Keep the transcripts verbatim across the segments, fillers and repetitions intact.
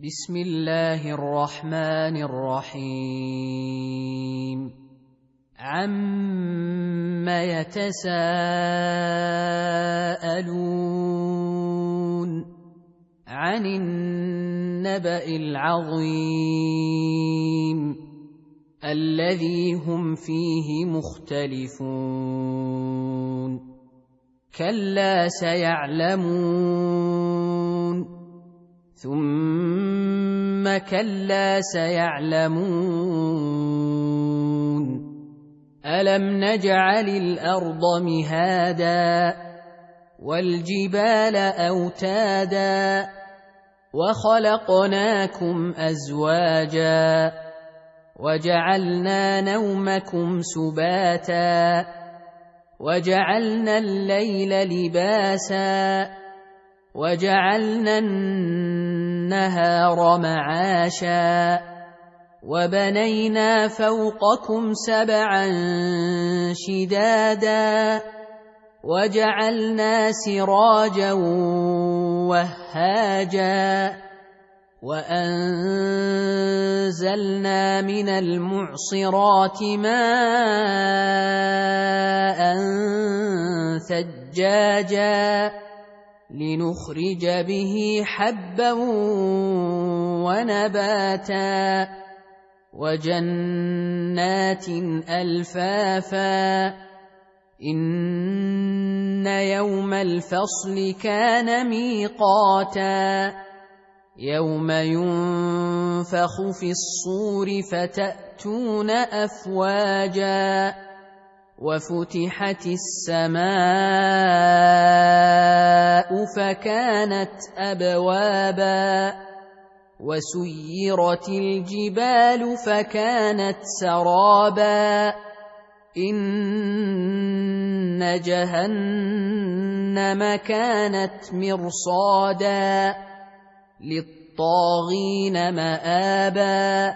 بسم الله الرحمن الرحيم عَمَّ يتساءلون عن النبأ العظيم الذي هم فيه مختلفون كلا سيعلمون ثم كلا سيعلمون ألم نجعل الأرض مهادا والجبال أوتادا وخلقناكم أزواجا وجعلنا نومكم سباتا وجعلنا الليل لباسا وجعلنا النهار معاشا وبنينا فوقكم سبعا شدادا وجعلنا سراجا وهاجا وأنزلنا من المعصرات ماء ثجاجا لنخرج به حبا ونباتا وجنات ألفافا إن يوم الفصل كان ميقاتا يوم ينفخ في الصور فتأتون أفواجا وفتحت السماء فكانت أبوابا وسيرت الجبال فكانت سرابا إن جهنم كانت مرصادا للطاغين مآبا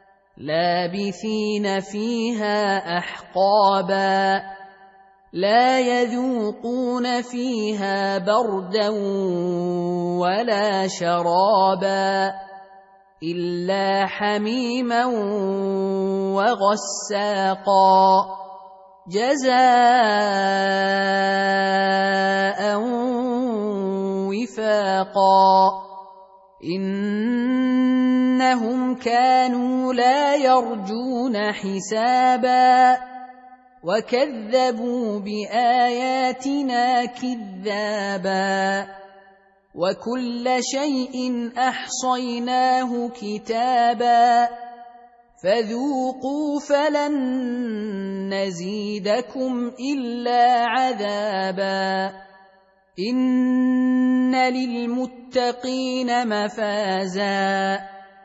لابثين فيها أحقابا لا يذوقون فيها بردا ولا شرابا إلا حميما وغساقا جزاء وفاقا إنهم كانوا لا يرجون حسابا وكذبوا بآياتنا كذابا وكل شيء أحصيناه كتابا فذوقوا فلن نزيدكم إلا عذابا إن للمتقين مفازا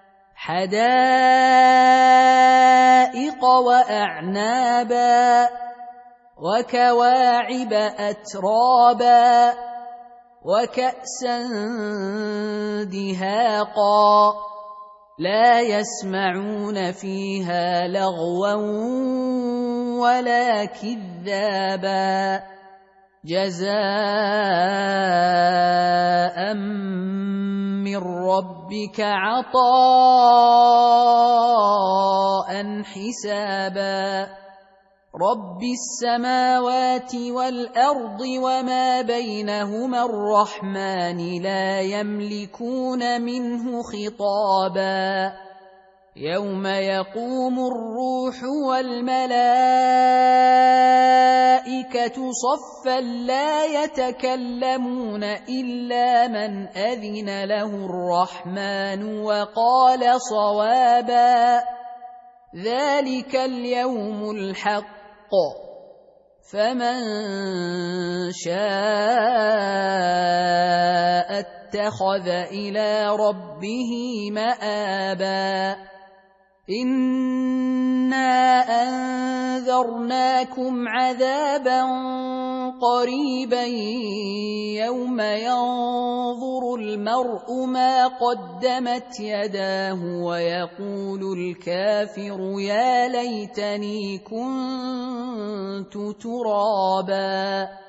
حدائق وأعنابا وكواعب أترابا وكأسا دهاقا لا يسمعون فيها لغوا ولا كذابا جزاء من ربك عطاء حسابا رب السماوات والأرض وما بينهما الرحمن لا يملكون منه خطابا يوم يقوم الروح والملائكة صفا لا يتكلمون إلا من أذن له الرحمن وقال صوابا ذلك اليوم الحق فمن شاء اتخذ إلى ربه مآبا إنا أنذرناكم عذابا قريبا يوم ينظر المرء ما قدمت يداه ويقول الكافر يا ليتني كنت ترابا.